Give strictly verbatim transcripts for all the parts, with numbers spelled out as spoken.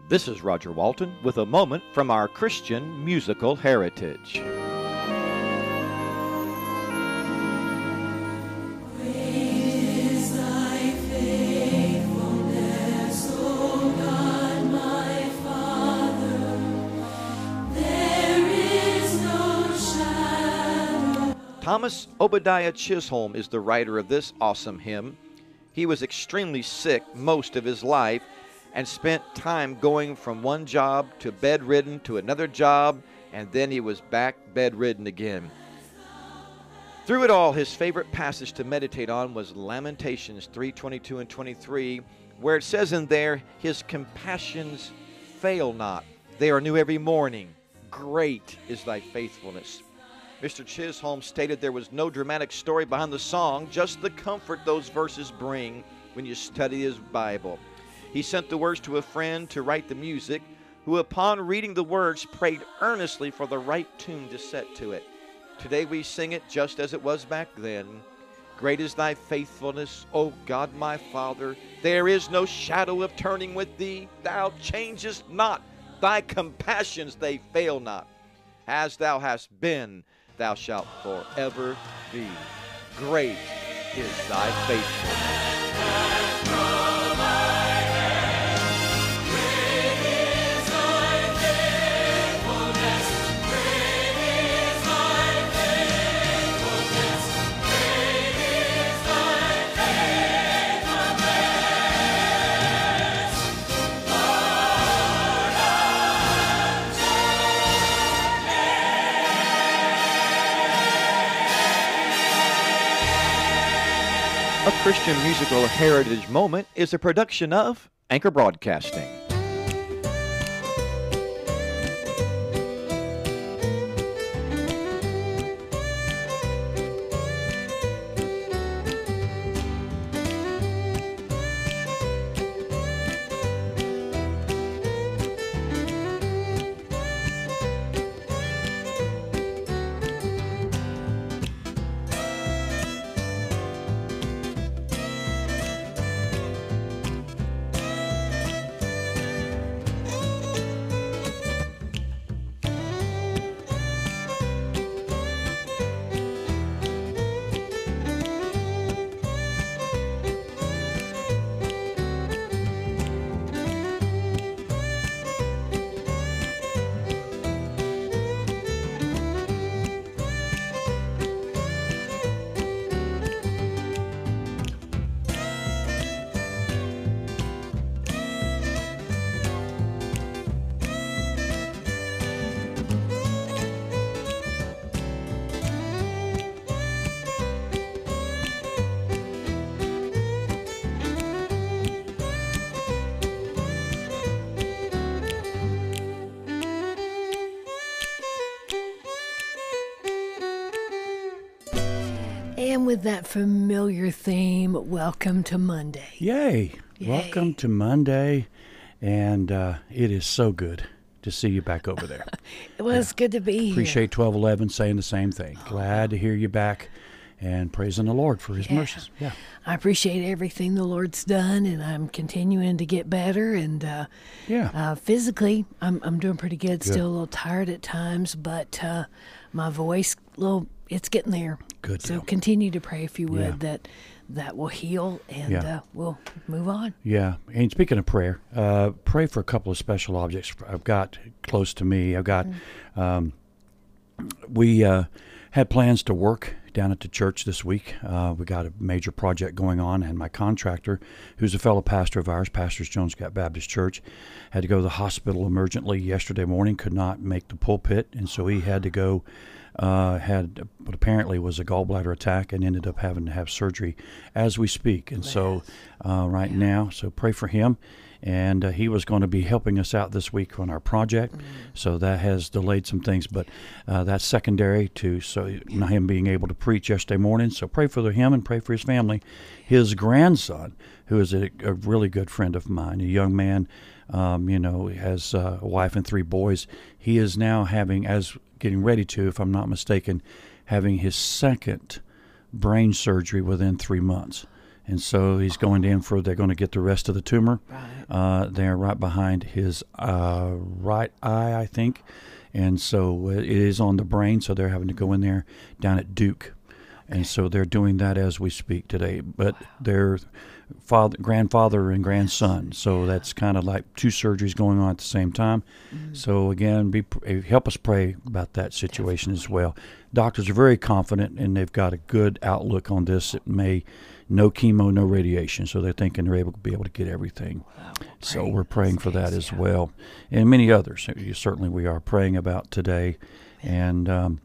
This is Roger Walton with a moment from our Christian musical heritage. Thomas Obadiah Chisholm is the writer of this awesome hymn. He was extremely sick most of his life and spent time going from one job to bedridden to another job, and then he was back bedridden again. Through it all, his favorite passage to meditate on was Lamentations three twenty-two and twenty-three, where it says in there, his compassions fail not. They are new every morning. Great is thy faithfulness. Mister Chisholm stated there was no dramatic story behind the song, just the comfort those verses bring when you study his Bible. He sent the words to a friend to write the music, who upon reading the words prayed earnestly for the right tune to set to it. Today we sing it just as it was back then. Great is thy faithfulness, O God my Father. There is no shadow of turning with thee. Thou changest not. Thy compassions, they fail not. As thou hast been, thou shalt forever be. Great is thy faithfulness. A Christian Musical Heritage Moment is a production of Anchor Broadcasting. And with that familiar theme, welcome to Monday. Yay. Yay. Welcome to Monday. And uh, it is so good to see you back over there. It was yeah. good to be here. Appreciate twelve eleven saying the same thing. Glad to hear you back and praising the Lord for his yeah. mercies. Yeah. I appreciate everything the Lord's done, and I'm continuing to get better. And uh, yeah. uh, physically, I'm I'm doing pretty good. good. Still a little tired at times, but uh, my voice, little, it's getting there. Good. So deal. continue to pray if you would Yeah. that that will heal, and Yeah. uh, we'll move on. Yeah. And speaking of prayer, uh, pray for a couple of special objects I've got close to me. I've got, mm-hmm. um, we uh, had plans to work down at the church this week. Uh, we got a major project going on, and my contractor, who's a fellow pastor of ours, Pastors Jones Gap Baptist Church, had to go to the hospital emergently yesterday morning, could not make the pulpit, and so he had to go Uh, had what apparently was a gallbladder attack and ended up having to have surgery as we speak. And so uh, right yeah. now, so pray for him. And uh, he was going to be helping us out this week on our project. Mm-hmm. So that has delayed some things, but uh, that's secondary to so him being able to preach yesterday morning. So pray for him and pray for his family. His grandson, who is a, a really good friend of mine, a young man, um, you know, has uh, a wife and three boys. He is now having, as getting ready to, if I'm not mistaken, having his second brain surgery within three months. And so he's going in for, they're going to get the rest of the tumor. Right. Uh, they're right behind his uh, right eye, I think. And so it is on the brain, so they're having to go in there down at Duke. Okay. And so they're doing that as we speak today. But wow. Their father, grandfather and grandson, so yeah. That's kind of like two surgeries going on at the same time. Mm-hmm. So again, be help us pray about that situation Definitely. As well. Doctors are very confident, and they've got a good outlook on this. It may no chemo, no radiation, so they're thinking they're able to be able to get everything. Wow, we're so we're praying for that as yeah. well, and many others. Certainly, we are praying about today, and um,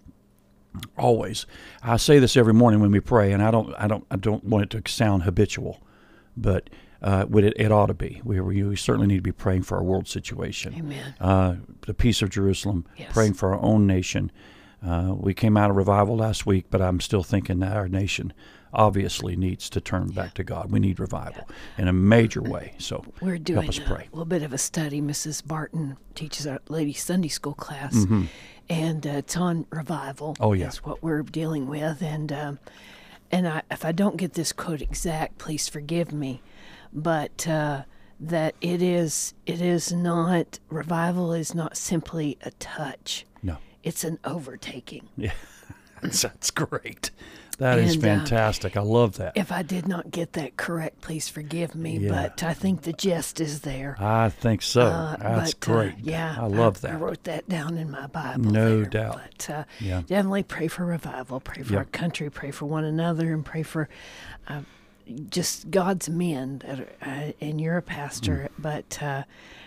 always. I say this every morning when we pray, and I don't, I don't, I don't want it to sound habitual, but uh, what it, it ought to be. We, we certainly need to be praying for our world situation. Amen. Uh, the peace of Jerusalem. Yes. Praying for our own nation. Uh, we came out of revival last week, but I'm still thinking that our nation obviously needs to turn yeah. back to God. We need revival yeah. in a major way. So we're doing help us pray. A little bit of a study. Missus Barton teaches our lady Sunday school class, mm-hmm. and uh, it's on revival. Oh yeah, that's what we're dealing with. And um, and I, if I don't get this quote exact, please forgive me. But uh, that it is it is not revival is not simply a touch. No, it's an overtaking. Yeah, that's, that's great. That and, is fantastic. Uh, I love that. If I did not get that correct, please forgive me. Yeah. But I think the gist is there. I think so. Uh, That's but, great. Uh, yeah, I love I, that. I wrote that down in my Bible. No there. doubt. But uh, yeah. definitely pray for revival. Pray for yep. our country. Pray for one another, and pray for uh, just God's men. That are, uh, and you're a pastor, mm. but. Uh,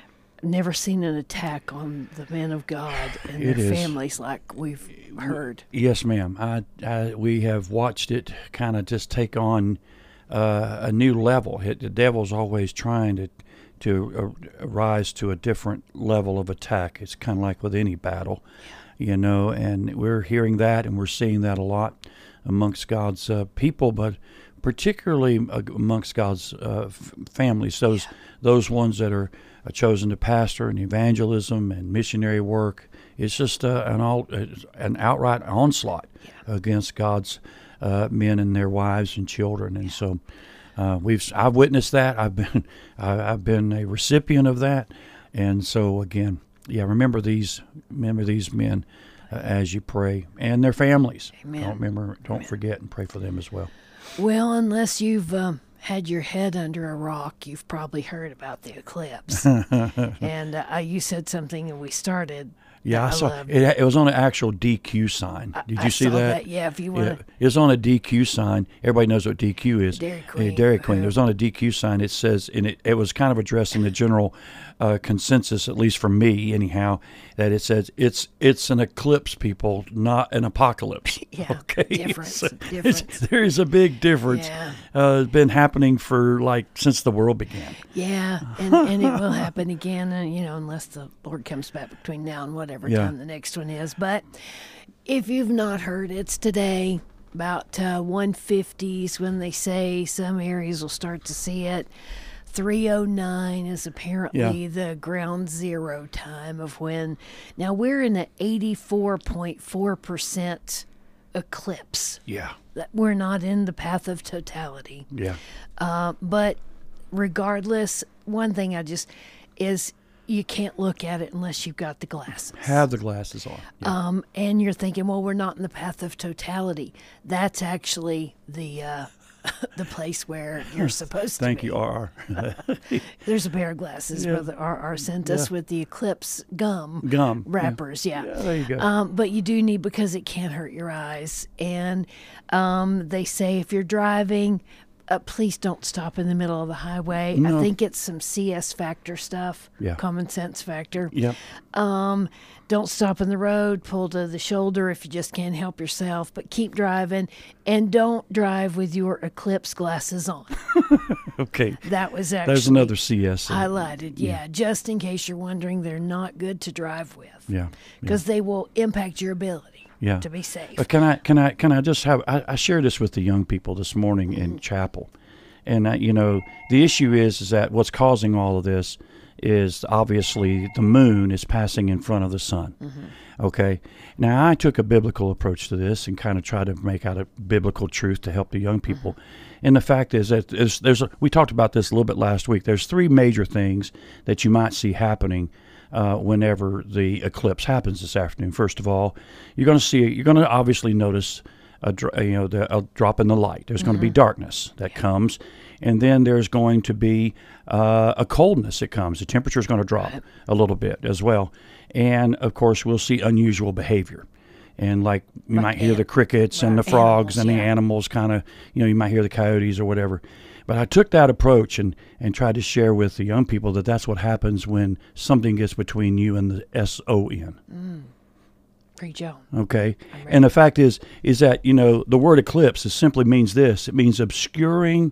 Never seen an attack on the men of God and it their is. families like we've heard. Yes, ma'am. I, I we have watched it kind of just take on uh, a new level. It, the devil's always trying to to uh, rise to a different level of attack. It's kind of like with any battle, yeah. you know. And we're hearing that, and we're seeing that a lot amongst God's uh, people, but particularly amongst God's uh, f- families. Those yeah. those ones that are. Uh, chosen to pastor and evangelism and missionary work. It's just uh, an all uh, an outright onslaught yeah. against God's uh, men and their wives and children. And yeah. so uh, we've I've witnessed that. I've been I've been a recipient of that. And so again, yeah, remember these remember these men uh, as you pray, and their families. Amen. Don't remember. Don't Amen. Forget and pray for them as well. Well, unless you've. Um had your head under a rock, you've probably heard about the eclipse. and uh, you said something, and we started. Yeah, I, I saw it. It was on an actual D Q sign. Did I, you see I saw that? that? Yeah, if you want to. Yeah, it was on a D Q sign. Everybody knows what D Q is. Dairy Queen. Uh, Dairy Queen. It was on a D Q sign. It says, and it, it was kind of addressing the general uh, consensus, at least for me, anyhow, that it says it's it's an eclipse, people, not an apocalypse. Yeah, okay? difference. So difference. There is a big difference. Yeah. Uh, it's been happening for like since the world began. Yeah, and, and it will happen again, and, you know, unless the Lord comes back between now and whatever yeah. time the next one is. But if you've not heard, it's today about uh, one fifties when they say some areas will start to see it. three oh nine is apparently yeah. the ground zero time of when. Now we're in an eighty-four point four percent eclipse. Yeah. That we're not in the path of totality. Yeah. Uh, but regardless, one thing I just is you can't look at it unless you've got the glasses. Have the glasses on. Yeah. Um, and you're thinking, well, we're not in the path of totality. That's actually the uh, the place where you're supposed to Thank be. you, R R. There's a pair of glasses. Yeah. Brother R R sent us Yeah. with the Eclipse gum. Gum. Wrappers, yeah. yeah. yeah. There you go. Um, but you do need, because it can hurt your eyes. And um, they say if you're driving, uh, please don't stop in the middle of the highway. No. I think it's some C S factor stuff, Yeah. common sense factor. Yep. Um, don't stop in the road, pull to the shoulder if you just can't help yourself, but keep driving, and don't drive with your Eclipse glasses on. Okay. That was actually There's another C S. highlighted, yeah, just in case you're wondering, they're not good to drive with. Yeah. Because they will impact your ability Yeah. to be safe. But can I can I can I just have I, I shared this with the young people this morning in chapel, and uh, you know the issue is is that what's causing all of this is obviously the moon is passing in front of the sun. Mm-hmm. Okay. Now, I took a biblical approach to this and kind of tried to make out a biblical truth to help the young people. Mm-hmm. And the fact is that there's, there's a, we talked about this a little bit last week. There's three major things that you might see happening uh, whenever the eclipse happens this afternoon. First of all, you're going to see, you're going to obviously notice a, you know, the, a drop in the light. There's mm-hmm. going to be darkness that comes. And then there's going to be uh, a coldness that comes. The temperature is going to drop right. a little bit as well. And, of course, we'll see unusual behavior. And, like, you right. might hear the crickets right. and the frogs animals, and the yeah. animals kind of, you know, you might hear the coyotes or whatever. But I took that approach and, and tried to share with the young people that that's what happens when something gets between you and the S O N. Mm. Preach on. Okay. And the fact is, is that, you know, the word eclipse is simply means this. It means obscuring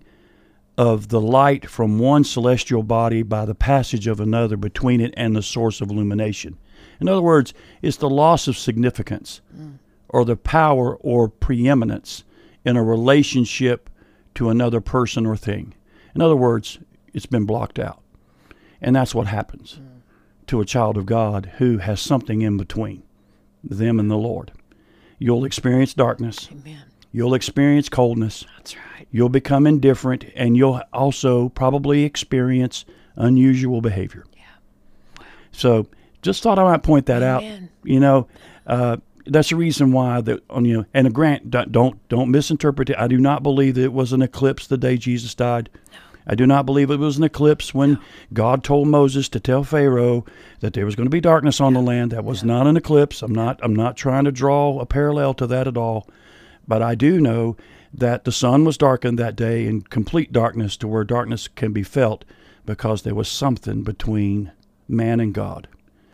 of the light from one celestial body by the passage of another between it and the source of illumination. In other words, it's the loss of significance mm. or the power or preeminence in a relationship to another person or thing. In other words, it's been blocked out. And that's what happens mm. to a child of God who has something in between them and the Lord. You'll experience darkness. Amen. You'll experience coldness. That's right. You'll become indifferent, and you'll also probably experience unusual behavior. Yeah. Wow. So just thought I might point that Amen. out. You know, uh, that's the reason why that on you know. And a grant, don't don't misinterpret it. I do not believe that it was an eclipse the day Jesus died. No. I do not believe it was an eclipse when no. God told Moses to tell Pharaoh that there was going to be darkness on the land. That was no. not an eclipse. I'm not. I'm not trying to draw a parallel to that at all. But I do know that the sun was darkened that day in complete darkness to where darkness can be felt because there was something between man and God.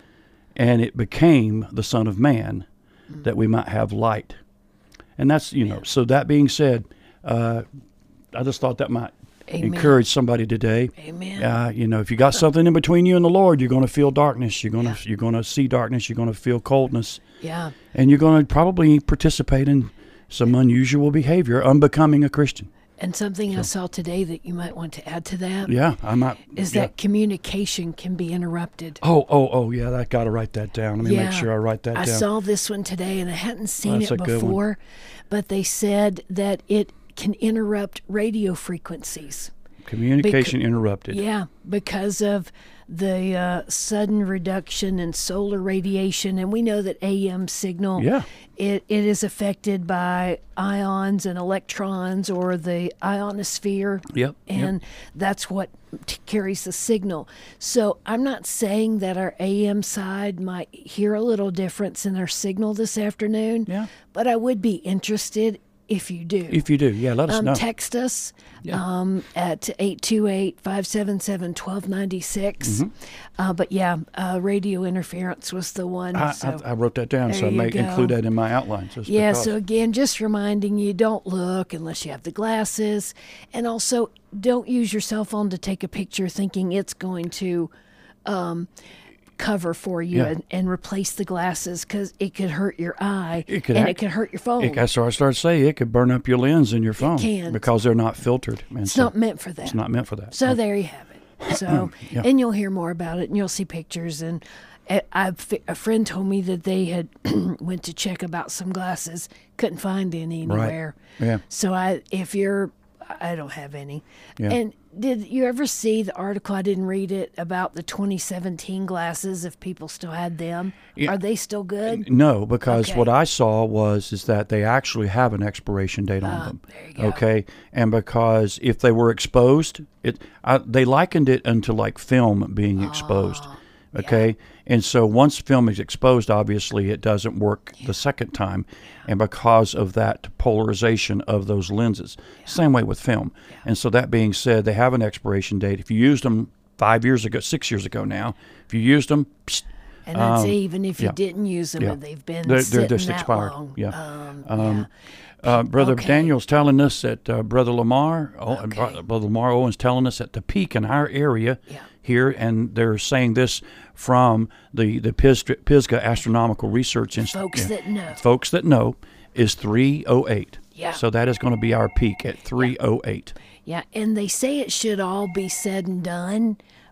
And it became the Son of Man mm-hmm. that we might have light. And that's, you know, so that being said, uh, I just thought that might Amen. encourage somebody today. Amen. Uh, you know, if you got something in between you and the Lord, you're going to feel darkness. You're going to yeah. you're going to see darkness. You're going to feel coldness. Yeah. And you're going to probably participate in some unusual behavior, unbecoming a Christian. And something so. I saw today that you might want to add to that. Yeah, I might. Is yeah. that communication can be interrupted. Oh, oh, oh, yeah, I got to write that down. Let me yeah, make sure I write that I down. I saw this one today, and I hadn't seen That's it a good one. before, but they said that it can interrupt radio frequencies. Communication Beca- interrupted. Yeah, because of the uh, sudden reduction in solar radiation, and we know that A M signal, yeah. it, it is affected by ions and electrons or the ionosphere, yep, and yep. that's what t- carries the signal. So I'm not saying that our A M side might hear a little difference in their signal this afternoon, yeah. but I would be interested if you do. If you do, yeah, let us um, know. Text us yeah. um, at eight two eight, five seven seven, one two nine six. Mm-hmm. Uh, but yeah, uh, radio interference was the one. I, so I, I wrote that down, so I may go. include that in my outline. Just yeah, because. so again, just reminding you, don't look unless you have the glasses. And also, don't use your cell phone to take a picture thinking it's going to um, cover for you yeah. and, and replace the glasses, because it could hurt your eye it could and act, it could hurt your phone. It, that's what I started to say. It could burn up your lens in your phone. It can. Because they're not filtered. And it's so not meant for that. It's not meant for that. So no. there you have it. So, yeah. and you'll hear more about it, and you'll see pictures. And I've, a friend told me that they had went to check about some glasses, couldn't find any anywhere. Right. Yeah. So I, if you're, I don't have any. Yeah. And did you ever see the article? I didn't read it about the twenty seventeen glasses. If people still had them, yeah. are they still good? No, because okay. what I saw was is that they actually have an expiration date on uh, them. There you go. Okay, and because if they were exposed, it I, they likened it unto like film being exposed. Oh, okay, yeah. and so once film is exposed, obviously it doesn't work yeah. the second time, yeah. and because of that polarization of those lenses, yeah. same way with film. Yeah. And so that being said, they have an expiration date. If you used them five years ago, six years ago now, if you used them. Psst, And I'd um, say even if you yeah. didn't use them, yeah. and they've been they're, sitting they're just that expired. long. Yeah. Um, um, yeah. Uh, Brother Okay. Daniel's telling us that uh, Brother Lamar, oh, Okay. Brother, Brother Lamar Owen's telling us at the peak in our area Yeah. here, and they're saying this from the the Pis- Pisgah Astronomical Research Institute. Folks yeah. that know. Folks that know is three oh eight. Yeah. So that is going to be our peak at three oh eight. Yeah, and they say it should all be said and done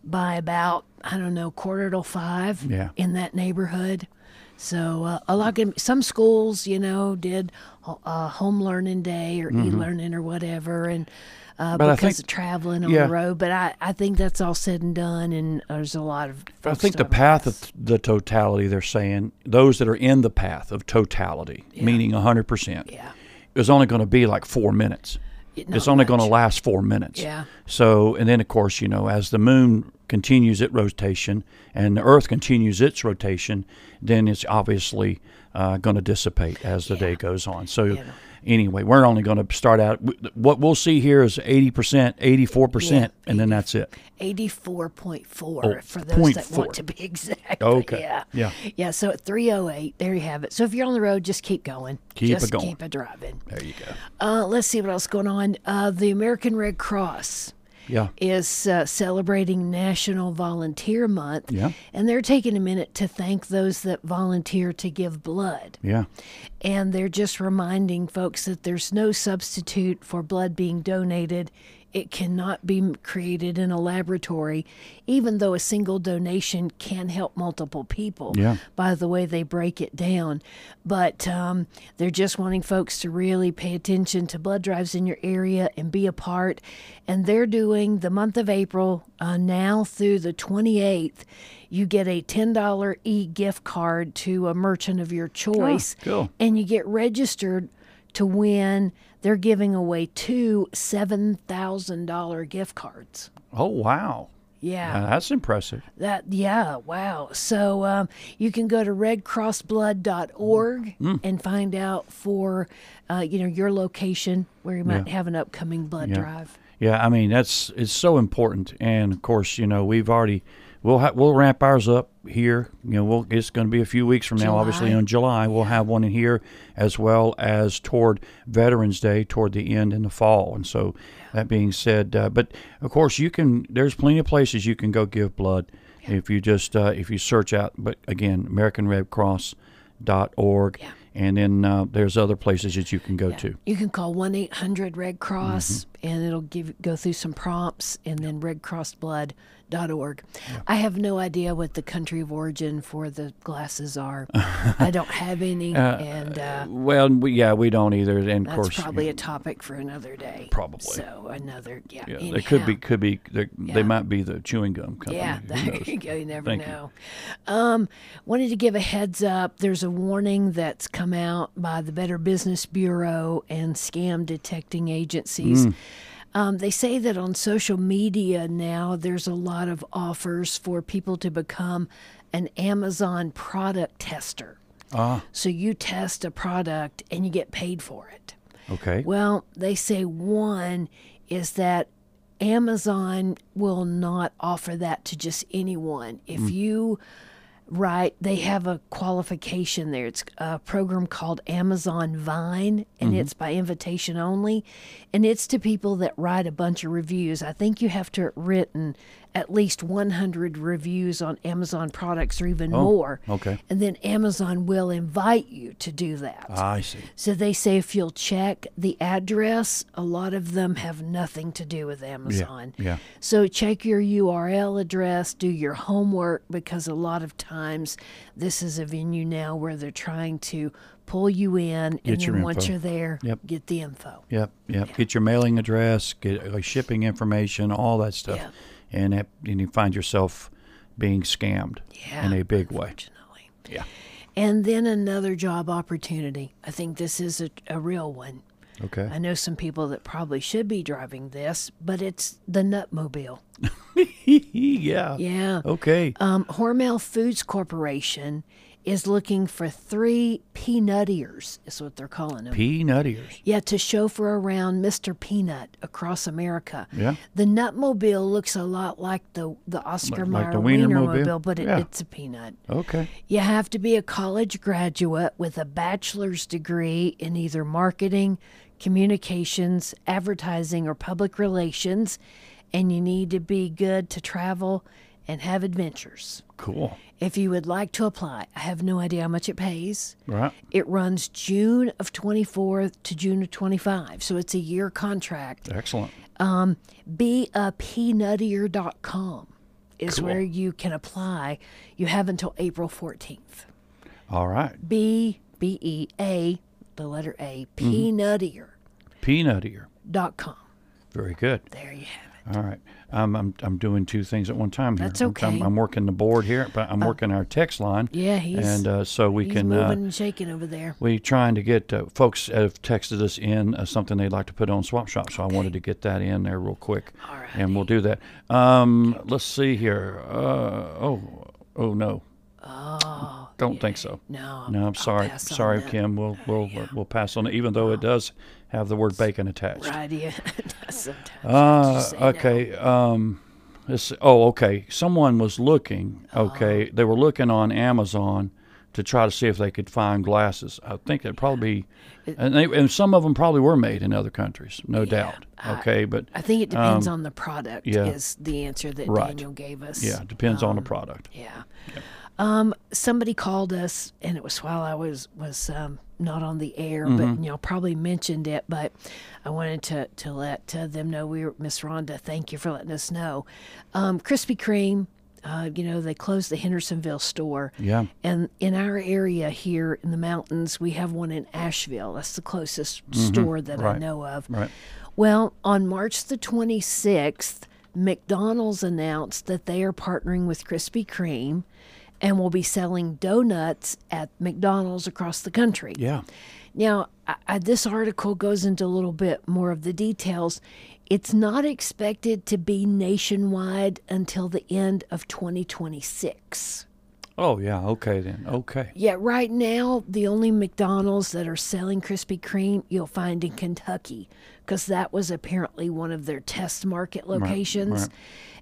by about, I don't know, quarter till five Yeah. in that neighborhood. So uh, a lot of some schools, you know, did uh, home learning day or e-learning or whatever, and uh, But I because think- of traveling on yeah. the road. But I, I think that's all said and done, and there's a lot of. I folks think the doing path this. of the totality, they're saying, those that are in the path of totality, meaning one hundred percent, Yeah. is only going to be like four minutes. It- It's not only going to much. last four minutes. Yeah. So, and then of course, you know, as the moon continues its rotation and the Earth continues its rotation, then it's obviously uh, going to dissipate as the Yeah. day goes on. So, You know. anyway, we're only going to start out. What we'll see here is eighty percent, eighty-four percent, Yeah, and then that's it. eighty-four point four Oh, for those point that four. want to be exact. But Okay. Yeah. Yeah. Yeah. So at three oh eight, there you have it. So if you're on the road, just keep going. Keep just it going. keep it driving. There you go. Uh, let's see what else is going on. Uh, the American Red Cross Yeah. is uh, celebrating National Volunteer Month. Yeah. And they're taking a minute to thank those that volunteer to give blood. Yeah. And they're just reminding folks that there's no substitute for blood being donated. It cannot be created in a laboratory, even though a single donation can help multiple people Yeah. by the way they break it down. But um, they're just wanting folks to really pay attention to blood drives in your area and be a part. And they're doing the month of April uh, now through the twenty-eighth. You get a ten dollars e-gift card to a merchant of your choice. cool. And you get registered to win. They're giving away two seven thousand dollars gift cards. Oh, wow. Yeah. Uh, that's impressive. That yeah, wow. So um, you can go to red cross blood dot org Mm. and find out for uh, you know your location where you might Yeah. have an upcoming blood Yeah. drive. Yeah, I mean that's it's so important, and of course, you know, we've already we'll ha- we'll ramp ours up here. You know, we'll it's going to be a few weeks from now. Obviously, July. in July, we'll have one in here as well as toward Veterans Day, toward the end in the fall. And so, that being said, uh, but of course, you can. There's plenty of places you can go give blood if you just uh, if you search out. But again, American Red Cross dot org. Yeah. And then uh, there's other places that you can go Yeah. to. You can call one eight hundred red cross Mm-hmm. and it'll give go through some prompts, and then red cross blood dot org. I have no idea what the country of origin for the glasses are. I don't have any, and uh, Well, we, yeah, we don't either. And of that's course, probably a topic for another day. Probably. So another, yeah. yeah, anyhow. they could be, could be, they Yeah. they might be the chewing gum company. Yeah, Who there knows? you go. You never Thank you. know. Um, wanted to give a heads up. There's a warning that's come out by the Better Business Bureau and scam detecting agencies. Mm. Um, they say that on social media now, there's a lot of offers for people to become an Amazon product tester. Ah, So you test a product and you get paid for it. okay. Well, they say one is that Amazon will not offer that to just anyone. If you write, they have a qualification there. It's a program called Amazon Vine, and it's by invitation only. And it's to people that write a bunch of reviews. I think you have to have written at least one hundred reviews on Amazon products or even more. okay. And then Amazon will invite you to do that. I see. So they say if you'll check the address, a lot of them have nothing to do with Amazon. yeah. So check your U R L address, do your homework, because a lot of times this is a venue now where they're trying to pull you in, Get and your then once info. you're there, Yep. get the info. Yep, yep. Get your mailing address, get uh, shipping information, all that stuff, Yeah. and that, and you find yourself being scammed Yeah, in a big way. unfortunately. Yeah. And then another job opportunity. I think this is a, a real one. Okay. I know some people that probably should be driving this, but it's the Nutmobile. yeah. Yeah. Okay. Um, Hormel Foods Corporation is looking for three peanutiers, is what they're calling them. Peanut ears. yeah, to chauffeur around Mister Peanut across America. Yeah. The Nutmobile looks a lot like the, the Oscar Like- like Mayer the Wienermobile, Wienermobile? but it, Yeah. it's a peanut. Okay. You have to be a college graduate with a bachelor's degree in either marketing, communications, advertising, or public relations, and you need to be good to travel and have adventures. Cool. If you would like to apply, I have no idea how much it pays. Right. It runs June of twenty-four to June of twenty-five, so it's a year contract. Excellent. be a peanutier dot com is Cool. where you can apply. You have until April fourteenth. All right. B, B E A, the letter A, peanuttier Peanuttier. dot com. Very good. There you have it. All right. Um, I'm I'm doing two things at one time here. That's I'm- okay. I'm, I'm working the board here, but I'm working our text line. Yeah, he's, and uh, so we he's can moving uh, and shaking over there. we trying to get uh, folks have texted us in uh, something they'd like to put on Swap Shop, so I wanted to get that in there real quick, All right. and we'll do that. Um, let's see here. Uh, oh, oh no. Oh, Don't think so. no. No, I'm I'll sorry. pass on Sorry, that. Kim. We'll we'll we'll pass on it, even though it does have the word bacon attached. Right, yeah. Sometimes you Uh, just say no. okay. Um, this. Oh, okay. Someone was looking. Okay, they were looking on Amazon to try to see if they could find glasses. I think it'd probably be, and, they, and some of them probably were made in other countries, no doubt. Okay, but I think it depends um, on the product. yeah. Is the answer that Right. Daniel gave us? yeah, it depends on the product. Yeah. Um, somebody called us, and it was while I was was um, not on the air, Mm-hmm. but y'all probably mentioned it. But I wanted to to let uh, them know we were Miss Rhonda. Thank you for letting us know. Um, Krispy Kreme. Uh, you know, they closed the Hendersonville store. Yeah. And in our area here in the mountains, we have one in Asheville. That's the closest store that I Mm-hmm. Right. know of. Right. Well, on March the twenty-sixth, McDonald's announced that they are partnering with Krispy Kreme and will be selling donuts at McDonald's across the country. Yeah. Now, I, I, this article goes into a little bit more of the details. It's not expected to be nationwide until the end of twenty twenty-six. Oh yeah. Okay then. Okay. Yeah, right now, the only McDonald's that are selling Krispy Kreme you'll find in Kentucky, because that was apparently one of their test market locations. right.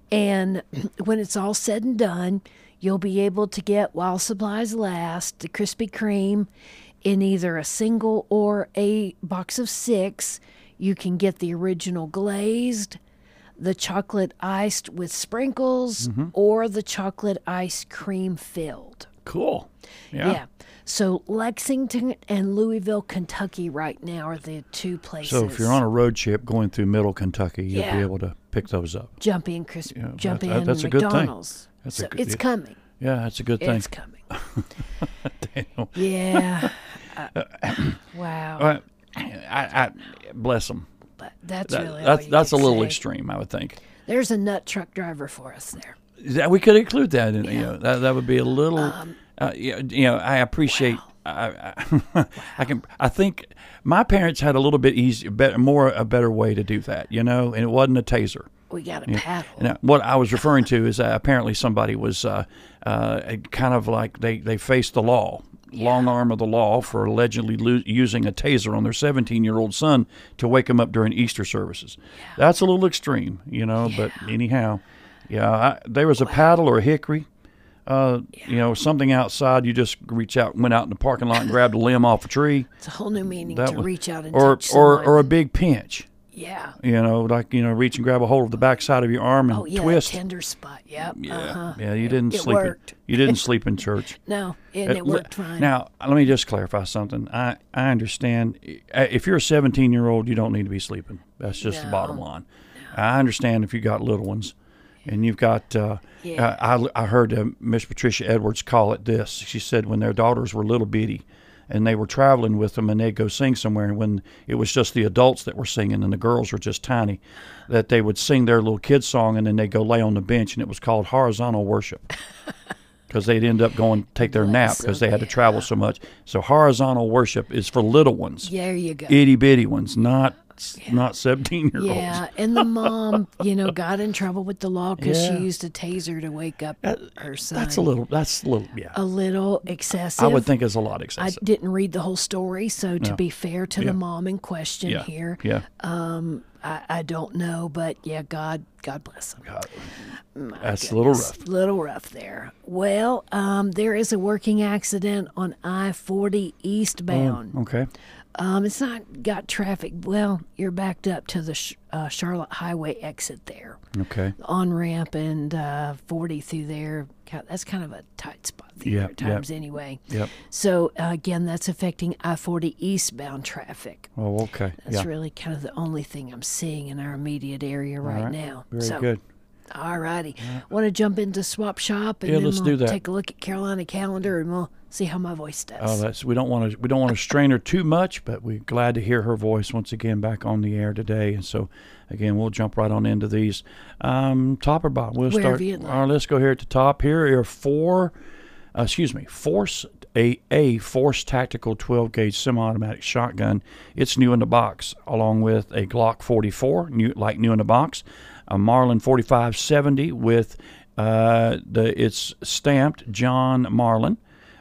And when it's all said and done, you'll be able to get, while supplies last, the Krispy Kreme in either a single or a box of six. You can get the original glazed, the chocolate iced with sprinkles, Mm-hmm. or the chocolate ice cream filled. Cool. Yeah. Yeah. So Lexington and Louisville, Kentucky right now are the two places. So if you're on a road trip going through Middle Kentucky, you'll Yeah. be able to pick those up. jump in, Chris, Yeah, jump that- in that's a good thing. McDonald's. That's so a good- it's yeah. coming. Yeah, that's a good thing. It's coming. Daniel. Yeah. Uh, wow. All right. I, I bless them. But that's That, really all that's you that's a can little say. extreme, I would think. There's a nut truck driver for us there. That we could include that in. You Yeah. know, that that would be a little. Um, uh, you you know, I appreciate. I, I, I can. I think my parents had a little bit easier, better, more a better way to do that. You know, and it wasn't a taser. We got a paddle. Now, what I was referring to is uh, apparently somebody was uh, uh, kind of like they, they faced the law, long arm of the law, for allegedly lo- using a taser on their seventeen-year-old son to wake him up during Easter services. That's a little extreme, you know, but anyhow, yeah, I, there was a paddle or a hickory, uh, you know, something outside. You just reach out, went out in the parking lot and grabbed a limb off a tree. It's a whole new meaning That to was- reach out and or, touch or, someone. or a big pinch. Yeah. You know, like, you know, reach and grab a hold of the backside of your arm and Oh, yeah, twist. tender spot. Yep. Yeah, Uh-huh. yeah. You didn't It sleep. worked. In, you didn't sleep in church. No, and it Uh, worked le- fine. Now, let me just clarify something. I I understand. uh, If you're a seventeen-year-old, you don't need to be sleeping. That's just the No. bottom line. I understand if you got little ones, and you've got. Uh, Yeah. uh, I I heard uh, Miss Patricia Edwards call it this. She said when their daughters were little bitty, and they were traveling with them, and they'd go sing somewhere, and when it was just the adults that were singing and the girls were just tiny, that they would sing their little kid song, and then they'd go lay on the bench, and it was called horizontal worship. Because they'd end up going take their nap Bless because them, they had to travel so much. So horizontal worship is for little ones, There you go. itty bitty ones, not not seventeen year olds. Yeah, and the mom, you know, got in trouble with the law because Yeah. she used a taser to wake up her son. That's a little. That's a little. Yeah, a little excessive. I would think it's a lot I excessive. didn't read the whole story, so to No. be fair to Yeah. the mom in question yeah, here, yeah. I, I don't know, but yeah, God, God bless them. God, that's a little rough. Little rough there. Well, um, there is a working accident on I forty eastbound. Okay. Um, it's not got traffic. Well, you're backed up to the Sh- uh, Charlotte Highway exit there. Okay. On ramp and uh, forty through there. Ki- That's kind of a tight spot there Yep, at times yep. anyway. Yep. So uh, again, that's affecting I forty eastbound traffic. Oh, okay. That's yeah. really kind of the only thing I'm seeing in our immediate area right, All right. now. Very so, good. All righty. Want to jump into Swap Shop, and Yeah, then let's we'll do that. take a look at Carolina calendar, and we'll see how my voice does. Oh, that's we don't want to we don't want to strain her too much, but we're glad to hear her voice once again back on the air today. And so, again, we'll jump right on into these. Um, top or bottom? We'll Wherever start. you'd like. All right, let's go here at the top. Here are four. Uh, excuse me, Force a a Force Tactical twelve gauge semi-automatic shotgun. It's new in the box, along with a Glock forty-four, new like new in the box, a Marlin forty-five seventy with uh, the it's stamped John Marlin,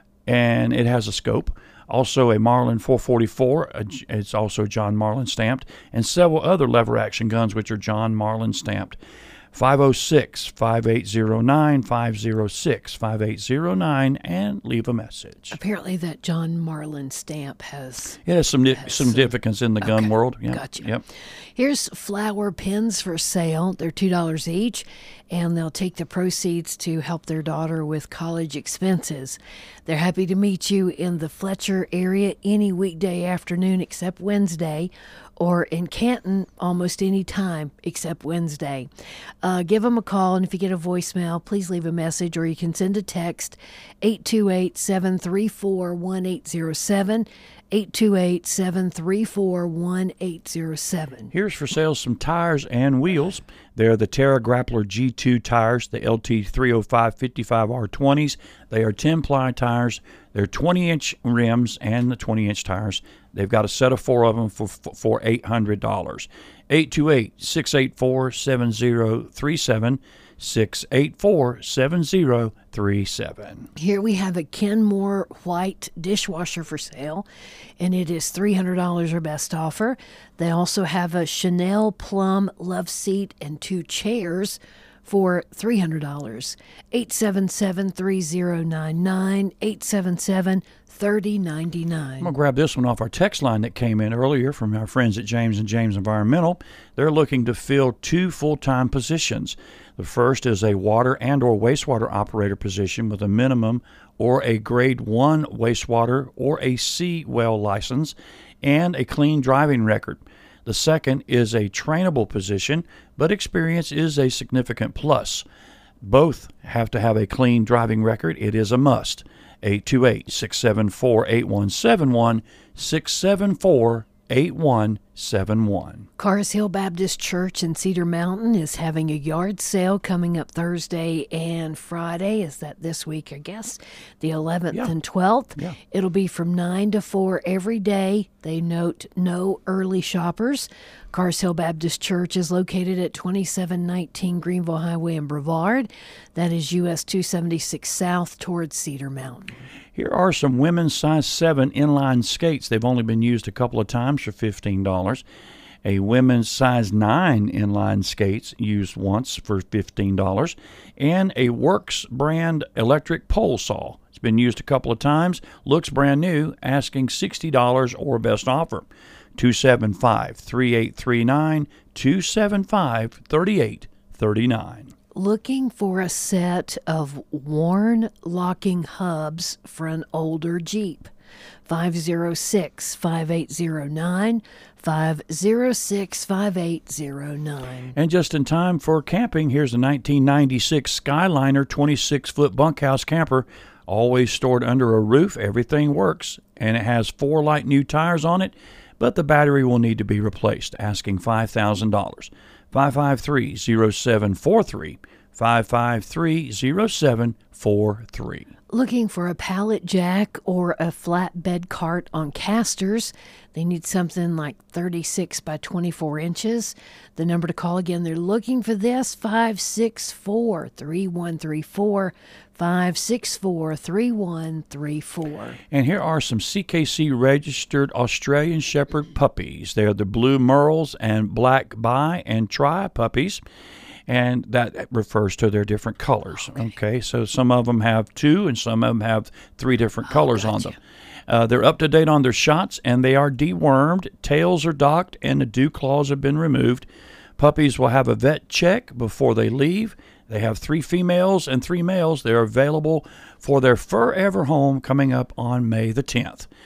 and it has a scope. Also a Marlin four forty-four, it's also John Marlin stamped, and several other lever action guns which are John Marlin stamped. five oh six, five eight oh nine, five oh six, five eight oh nine, and leave a message. Apparently that John Marlin stamp has... It has some, has some significance in the gun okay, world. Yep. Gotcha. Yep. Here's flower pins for sale. They're two dollars each, and they'll take the proceeds to help their daughter with college expenses. They're happy to meet you in the Fletcher area any weekday afternoon except Wednesday, or in Canton almost any time except Wednesday. Uh, give them a call, and if you get a voicemail, please leave a message, or you can send a text, eight two eight, seven three four, one eight zero seven, eight two eight, seven three four, one eight zero seven. Here's for sale some tires and wheels. They're the Terra Grappler G two tires, the L T three oh five fifty-five R twenties. They are ten-ply tires. They're twenty-inch rims and the twenty-inch tires. They've got a set of four of them for for eight hundred dollars. eight two eight, six eight four, seven zero three seven, six eight four, seven zero three seven. Here we have a Kenmore white dishwasher for sale, and it is three hundred dollars or best offer. They also have a Chanel plum love seat and two chairs for three hundred dollars. eight seven seven, three zero nine nine, eight seven seven, three oh nine nine. I'm going to grab this one off our text line that came in earlier from our friends at James and James Environmental. They're looking to fill two full-time positions. The first is a water and or wastewater operator position with a minimum or a grade one wastewater or a C well license and a clean driving record. The second is a trainable position, but experience is a significant plus. Both have to have a clean driving record. It is a must. eight two eight, six seven four, eight one seven one, six seven four, eight one seven one. Cars Hill Baptist Church in Cedar Mountain is having a yard sale coming up Thursday and Friday. Is that this week, I guess? The eleventh Yeah. and twelfth. Yeah. It'll be from nine to four every day. They note no early shoppers. Cars Hill Baptist Church is located at twenty-seven nineteen Greenville Highway in Brevard. That is U S two seventy-six South towards Cedar Mountain. Here are some women's size seven inline skates. They've only been used a couple of times for fifteen dollars. A women's size nine inline skates used once for fifteen dollars. And a Works brand electric pole saw. It's been used a couple of times, looks brand new, asking sixty dollars or best offer. two seven five, three eight three nine, two seven five, three eight three nine. Looking for a set of worn locking hubs for an older Jeep. five oh six, five eight oh nine, five oh six, five eight oh nine. And just in time for camping, here's a nineteen ninety-six Skyliner twenty-six foot bunkhouse camper, always stored under a roof. Everything works, and it has four light new tires on it, but the battery will need to be replaced, asking five thousand dollars. five five three, oh seven four three, five five three, oh seven four three. Looking for a pallet jack or a flatbed cart on casters. They need something like thirty-six by twenty-four inches. The number to call again, they're looking for this, five six four, three one three four, five six four, three one three four. And here are some C K C registered Australian Shepherd puppies. They're the Blue Merles and Black Bi and Tri puppies. And that refers to their different colors. Okay. okay, so some of them have two and some of them have three different Oh, colors gotcha. on them. Uh, they're up to date on their shots, and they are dewormed. Tails are docked, and the dew claws have been removed. Puppies will have a vet check before they leave. They have three females and three males. They're available for their forever home coming up on May the tenth.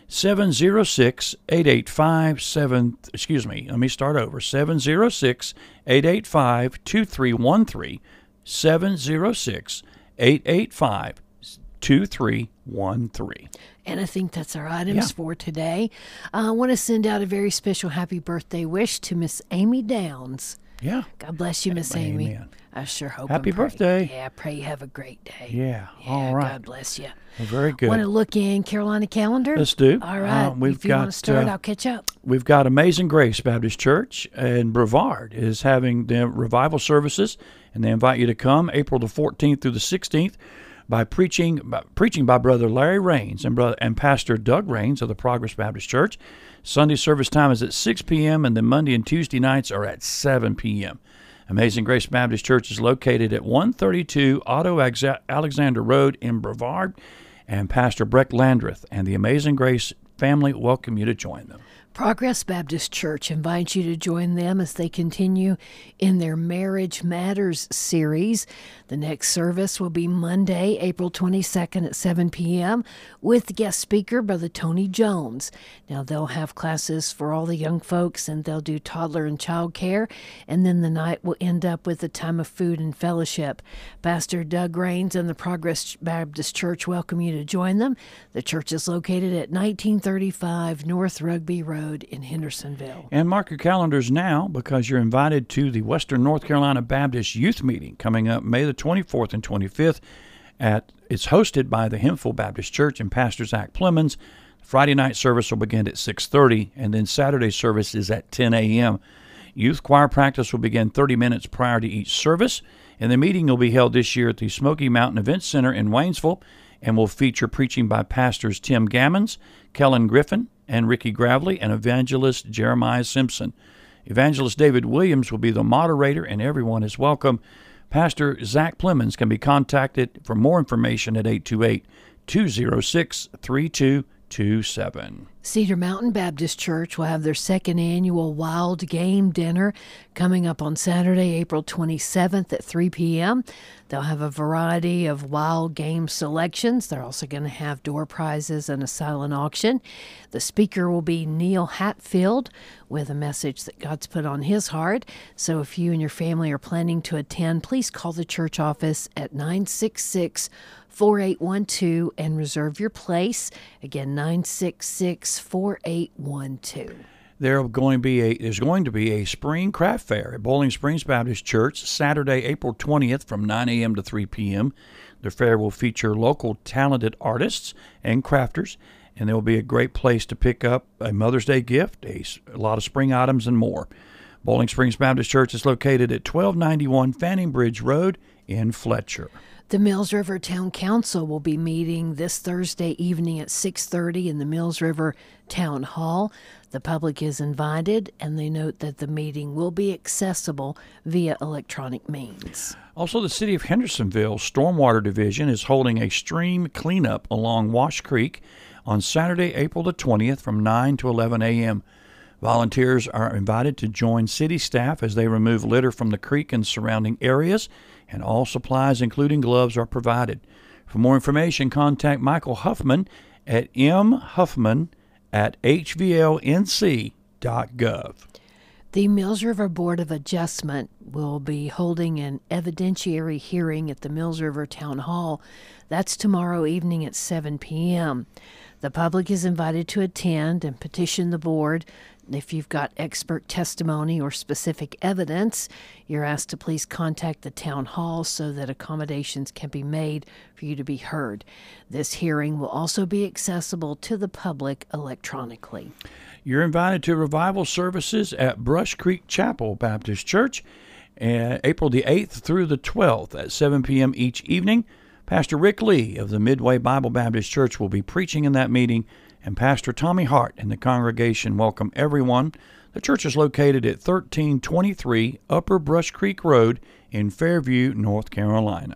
seven zero six, eight eight five, seven, excuse me, let me start over, seven zero six, eight eight five, two three one three, seven zero six, eight eight five, two three one three. And I think that's our items Yeah. for today. Uh, I want to send out a very special happy birthday wish to Miss Amy Downs. Yeah. God bless you, Miss Amy. Amen. I sure hope. Happy and pray. birthday. Yeah, I pray you have a great day. Yeah. Yeah, All right. God bless you. Well, very good. Want to look in Carolina calendar? Let's do. All right. Uh, we've if you want got, to start, uh, I'll catch up. We've got Amazing Grace Baptist Church in Brevard is having their revival services, and they invite you to come April the fourteenth through the sixteenth by preaching by, preaching by Brother Larry Raines and brother and Pastor Doug Raines of the Progress Baptist Church. Sunday service time is at six p.m. and then Monday and Tuesday nights are at seven p.m. Amazing Grace Baptist Church is located at one thirty-two Otto Alexander Road in Brevard, and Pastor Breck Landreth and the Amazing Grace family welcome you to join them. Progress Baptist Church invites you to join them as they continue in their Marriage Matters series. The next service will be Monday, April twenty-second at seven p.m. with guest speaker Brother Tony Jones. Now, they'll have classes for all the young folks, and they'll do toddler and child care, and then the night will end up with a time of food and fellowship. Pastor Doug Raines and the Progress Baptist Church welcome you to join them. The church is located at nineteen thirty-five North Rugby Road in Hendersonville. And mark your calendars now, because you're invited to the Western North Carolina Baptist Youth Meeting coming up May the twenty-fourth and twenty-fifth. At it's hosted by the Hemphill Baptist Church and Pastor Zach Plemons. Friday night service will begin at six thirty, and then Saturday service is at ten a.m. Youth choir practice will begin thirty minutes prior to each service, and the meeting will be held this year at the Smoky Mountain Event Center in Waynesville, and will feature preaching by Pastors Tim Gammons, Kellen Griffin, and Ricky Gravely, and evangelist Jeremiah Simpson. Evangelist David Williams will be the moderator, and everyone is welcome. Pastor Zach Plemons can be contacted for more information at eight two eight, two oh six, three two two seven. Cedar Mountain Baptist Church will have their second annual Wild Game Dinner coming up on Saturday, April twenty-seventh at three p.m. They'll have a variety of wild game selections. They're also going to have door prizes and a silent auction. The speaker will be Neil Hatfield with a message that God's put on his heart. So if you and your family are planning to attend, please call the church office at nine six six, four eight one two and reserve your place. Again, nine six six, four eight one two. There going to be a there's going to be a spring craft fair at Bowling Springs Baptist Church Saturday, April twentieth from nine a.m. to three p.m. The fair will feature local talented artists and crafters, and there will be a great place to pick up a Mother's Day gift, a, a lot of spring items, and more. Bowling Springs Baptist Church is located at twelve ninety-one Fanning Bridge Road in Fletcher. The Mills River Town Council will be meeting this Thursday evening at six thirty in the Mills River Town Hall. The public is invited, and they note that the meeting will be accessible via electronic means. Also, the City of Hendersonville Stormwater Division is holding a stream cleanup along Wash Creek on Saturday, April the twentieth from nine to eleven a.m. Volunteers are invited to join city staff as they remove litter from the creek and surrounding areas, and all supplies, including gloves, are provided. For more information, contact Michael Huffman at m huffman at h v l n c dot gov. The Mills River Board of Adjustment will be holding an evidentiary hearing at the Mills River Town Hall. That's tomorrow evening at seven p.m. The public is invited to attend and petition the board. If you've got expert testimony or specific evidence, you're asked to please contact the town hall so that accommodations can be made for you to be heard. This hearing will also be accessible to the public electronically. You're invited to revival services at Brush Creek Chapel Baptist Church, uh, April the eighth through the twelfth at seven p.m. each evening. Pastor Rick Lee of the Midway Bible Baptist Church will be preaching in that meeting, and Pastor Tommy Hart and the congregation welcome everyone. The church is located at thirteen twenty-three Upper Brush Creek Road in Fairview, North Carolina.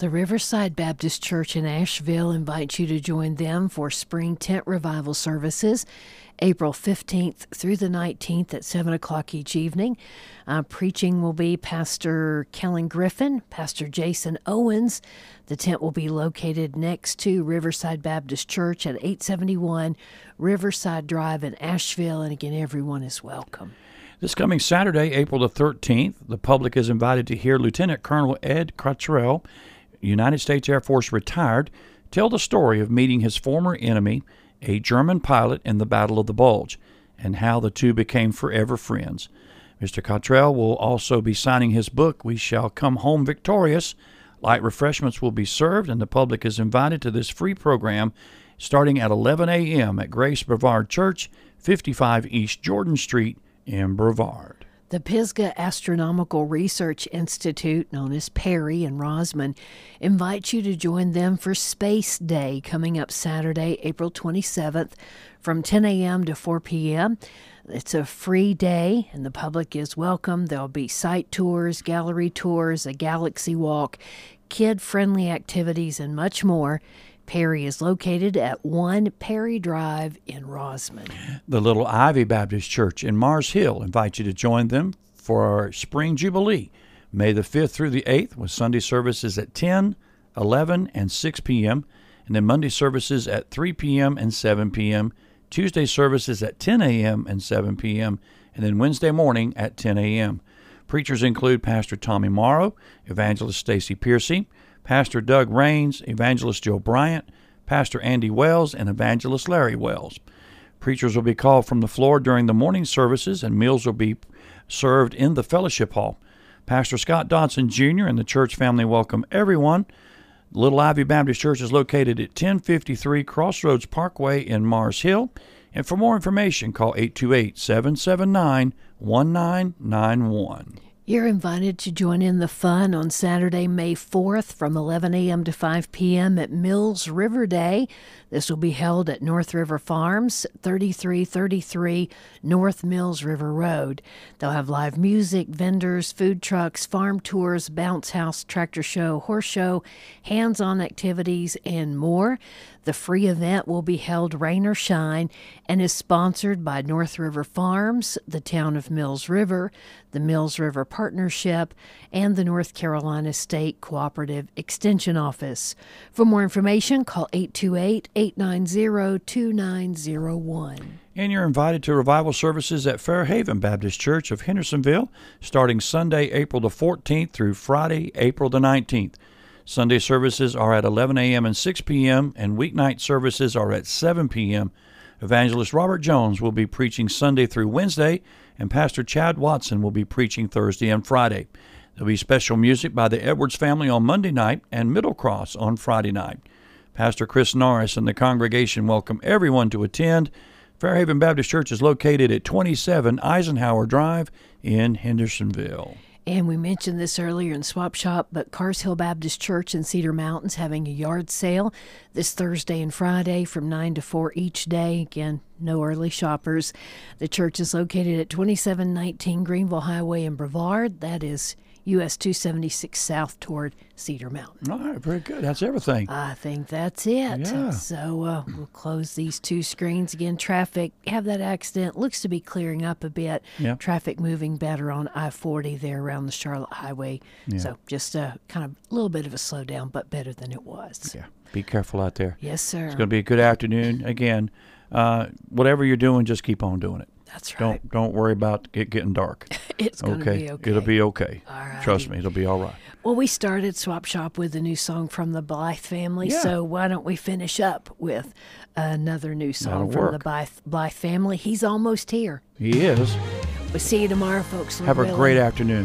The Riverside Baptist Church in Asheville invites you to join them for spring tent revival services, April fifteenth through the nineteenth at seven o'clock each evening. Uh, preaching will be Pastor Kellen Griffin, Pastor Jason Owens. The tent will be located next to Riverside Baptist Church at eight seventy-one Riverside Drive in Asheville, and again, everyone is welcome. This coming Saturday, April the thirteenth, the public is invited to hear Lieutenant Colonel Ed Cottrell, United States Air Force retired, tell the story of meeting his former enemy, a German pilot, in the Battle of the Bulge, and how the two became forever friends. Mister Cottrell will also be signing his book, We Shall Come Home Victorious. Light refreshments will be served, and the public is invited to this free program starting at eleven a.m. at Grace Brevard Church, fifty-five East Jordan Street in Brevard. The Pisgah Astronomical Research Institute, known as Perry in Rosman, invites you to join them for Space Day coming up Saturday, April twenty-seventh from ten a.m. to four p.m. It's a free day, and the public is welcome. There'll be site tours, gallery tours, a galaxy walk, kid-friendly activities, and much more. Perry is located at one Perry Drive in Rosman. The Little Ivy Baptist Church in Mars Hill invites you to join them for our Spring Jubilee, May the fifth through the eighth, with Sunday services at ten, eleven, and six p.m., and then Monday services at three p.m. and seven p.m., Tuesday services at ten a.m. and seven p.m., and then Wednesday morning at ten a.m. Preachers include Pastor Tommy Morrow, Evangelist Stacy Piercy, Pastor Doug Raines, Evangelist Joe Bryant, Pastor Andy Wells, and Evangelist Larry Wells. Preachers will be called from the floor during the morning services, and meals will be served in the fellowship hall. Pastor Scott Dodson Junior and the church family welcome everyone. Little Ivy Baptist Church is located at ten fifty-three Crossroads Parkway in Mars Hill. And for more information, call eight two eight, seven seven nine, one nine nine one. You're invited to join in the fun on Saturday, May fourth from eleven a.m. to five p.m. at Mills River Day. This will be held at North River Farms, thirty-three thirty-three North Mills River Road. They'll have live music, vendors, food trucks, farm tours, bounce house, tractor show, horse show, hands-on activities, and more. The free event will be held rain or shine and is sponsored by North River Farms, the town of Mills River, the Mills River Partnership, and the North Carolina State Cooperative Extension Office. For more information, call eight two eight, eight nine zero, two nine zero one. And you're invited to revival services at Fairhaven Baptist Church of Hendersonville starting Sunday, April the fourteenth through Friday, April the nineteenth. Sunday services are at eleven a.m. and six p.m., and weeknight services are at seven p.m. Evangelist Robert Jones will be preaching Sunday through Wednesday, and Pastor Chad Watson will be preaching Thursday and Friday. There'll be special music by the Edwards family on Monday night and Middle Cross on Friday night. Pastor Chris Norris and the congregation welcome everyone to attend. Fairhaven Baptist Church is located at twenty-seven Eisenhower Drive in Hendersonville. And we mentioned this earlier in Swap Shop, but Cars Hill Baptist Church in Cedar Mountain's having a yard sale this Thursday and Friday from nine to four each day. Again, no early shoppers. The church is located at twenty-seven nineteen Greenville Highway in Brevard. That is U S two seventy-six south toward Cedar Mountain. All right, very good. That's everything. I think that's it. Yeah. So uh, we'll close these two screens. Again, traffic, have that accident. Looks to be clearing up a bit. Yeah. Traffic moving better on I forty there around the Charlotte Highway. Yeah. So just a kind of a little bit of a slowdown, but better than it was. Yeah, be careful out there. Yes, sir. It's going to be a good afternoon. Again, uh, whatever you're doing, just keep on doing it. That's right. Don't don't worry about it getting dark. It's going to Okay? be okay. It'll be okay. All right. Trust me, it'll be all right. Well, we started Swap Shop with a new song from the Blythe family, Yeah. so why don't we finish up with another new song That'll from work. the Blythe, Blythe family. He's almost here. He is. We'll see you tomorrow, folks. Lord Have a willing. great afternoon.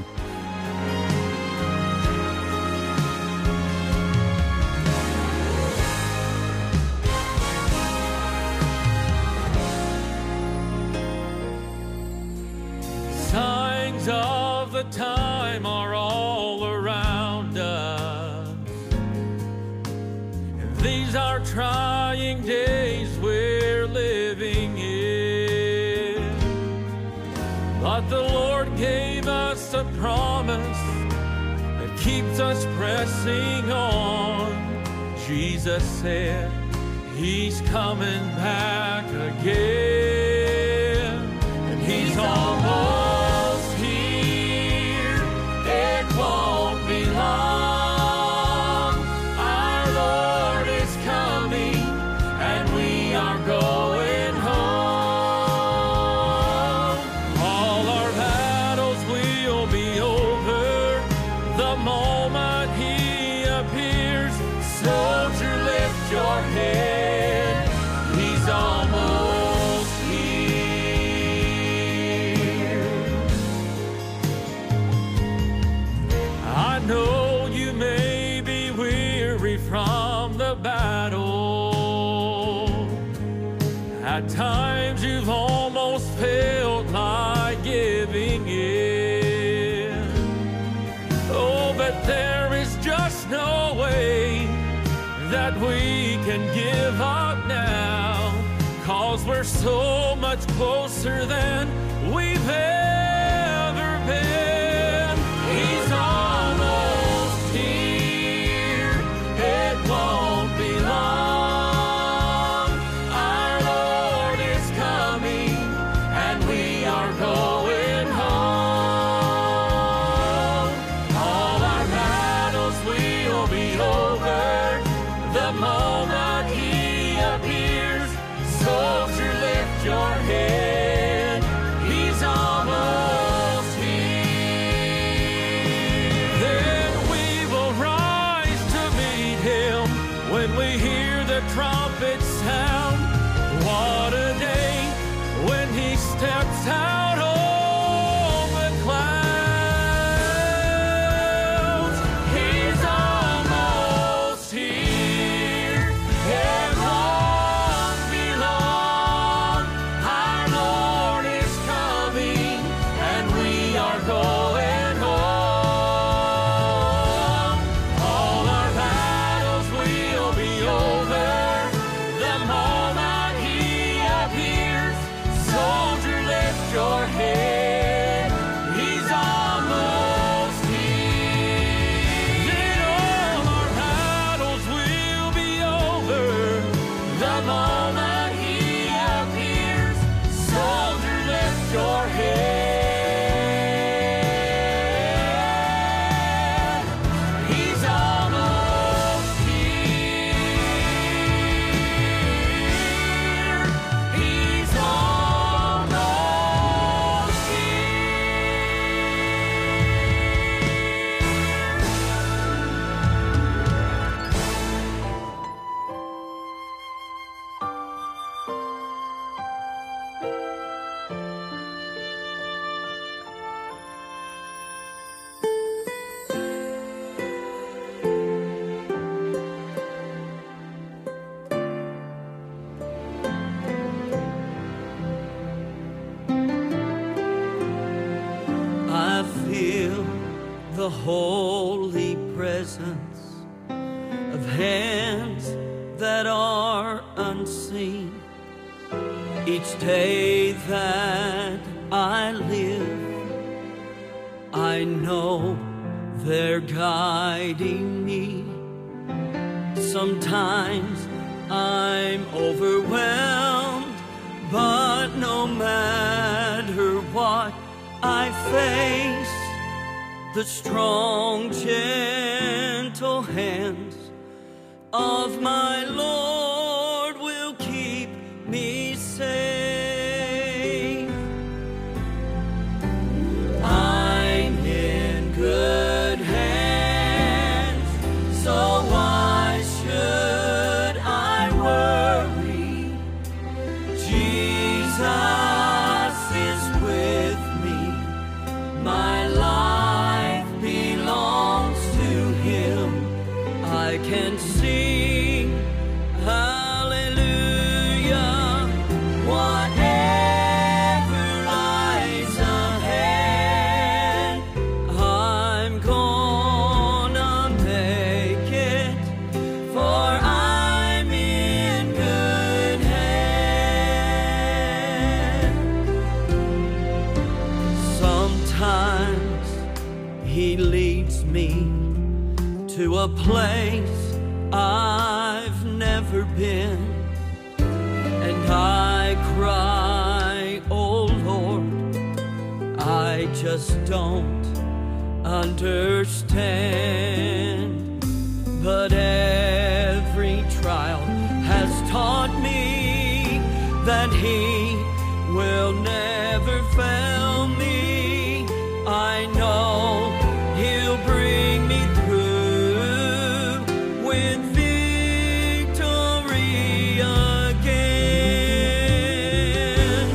Signs of the time are all around us. These are trying days we're living in. But the Lord gave us a promise that keeps keeps us pressing on. Jesus said he's coming back again, and he's almost here. It won't be long. Our Lord is coming, and we are going home. All our battles will be over the moment he appears. Soldier, lift your head, he's almost here. I know you may be weary from the battle. At times you've almost felt like giving in. Oh, but there is just no way that we can give up now, 'cause we're so much closer than we've ever been. He's almost here. It won't be long. Our Lord is coming, and we are going home. All our battles will be over the moment he appears. Soldier, lift your head, he's almost here. Then we will rise to meet him when we hear the trumpet sound. What a day when he steps out on the clouds. He's almost here. It won't be long. Our Lord is coming, and we are going home. All our battles will be over the moment he appears. Soldier, lift your head, he's almost here. Then all our battles will be over the moment he appears. Soldier, lift your head, he's almost here. He's almost I feel the holy presence of hands that are unseen. Each day that I live, I know they're guiding me. Sometimes I'm overwhelmed, but no matter what I face, the strong, gentle hands of my Lord will keep me safe. I'm in good hands, so why should I worry? Jesus is with me. My life belongs to him. I can sing to a place I've never been, and I cry, oh Lord, I just don't understand. But every trial has taught me that He will never fail me. I know He'll bring me through with victory again.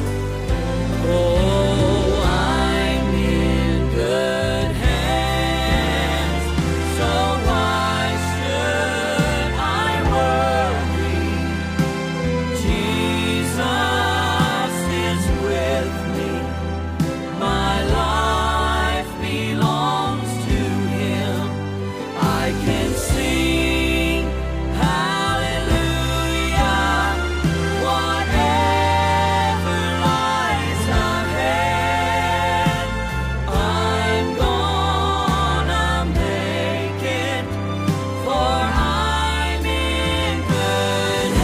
Oh, I'm in good hands, so why should I worry? Jesus is with me. My life belongs to Him. I can sing hallelujah, whatever lies ahead. I'm gonna make it, for I'm in good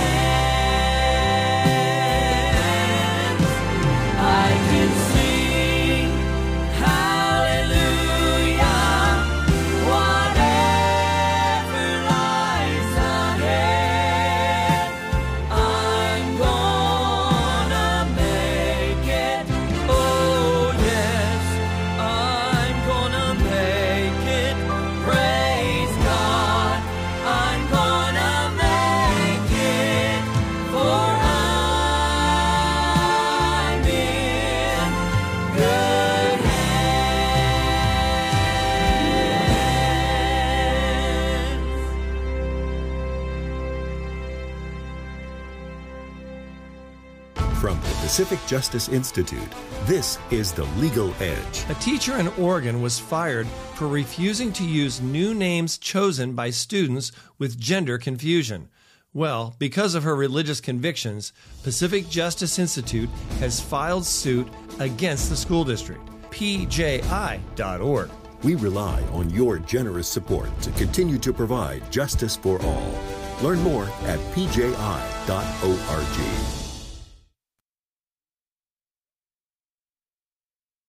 hands. I can sing hallelujah, whatever lies ahead. I'm gonna make it. Oh yes, I'm gonna make it. Praise God, I'm gonna make it, for I'm in good hands. From the Pacific Justice Institute, this is The Legal Edge. A teacher in Oregon was fired for refusing to use new names chosen by students with gender confusion. Well, because of her religious convictions, Pacific Justice Institute has filed suit against the school district. P J I dot org. We rely on your generous support to continue to provide justice for all. Learn more at P J I dot org.